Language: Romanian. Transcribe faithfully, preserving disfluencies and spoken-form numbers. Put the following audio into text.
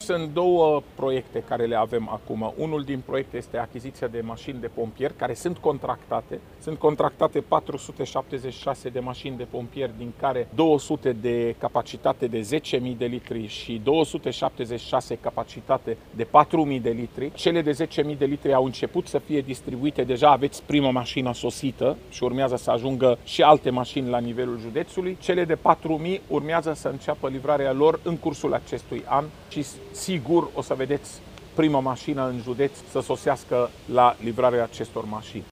Sunt două proiecte care le avem acum. Unul din proiecte este achiziția de mașini de pompieri care sunt contractate. Sunt contractate patru sute șaptezeci și șase de mașini de pompieri, din care două sute de capacitate de zece mii de litri și două sute șaptezeci și șase capacitate de patru mii de litri. Cele de zece mii de litri au început să fie distribuite. Deja aveți prima mașină sosită și urmează să ajungă și alte mașini la nivelul județului. Cele de patru mii urmează să înceapă livrarea lor în cursul acestui an și sigur o să vedeți prima mașină în județ să sosească la livrarea acestor mașini.